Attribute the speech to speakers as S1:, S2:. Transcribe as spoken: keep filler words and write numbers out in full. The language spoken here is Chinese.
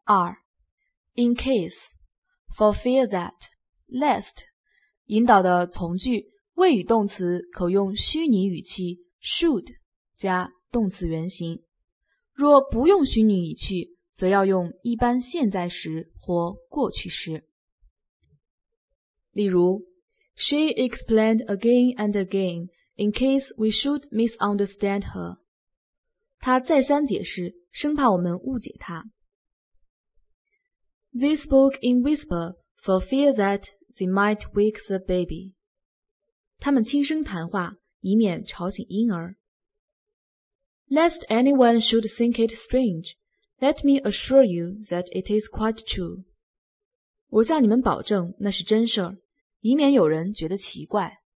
S1: 二 In case For fear that Lest 引导的从句谓语动词可用虚拟语气 should 加动词原形，若不用虚拟语气，则要用一般现在时或过去时。例如 She explained again and again in case we should misunderstand her. 她再三解释，生怕我们误解她。They spoke in whisper for fear that they might wake the baby. 他们轻声谈话，以免吵醒婴儿。Lest anyone should think it strange, let me assure you that it is quite true. 我向你们保证，那是真事儿，以免有人觉得奇怪。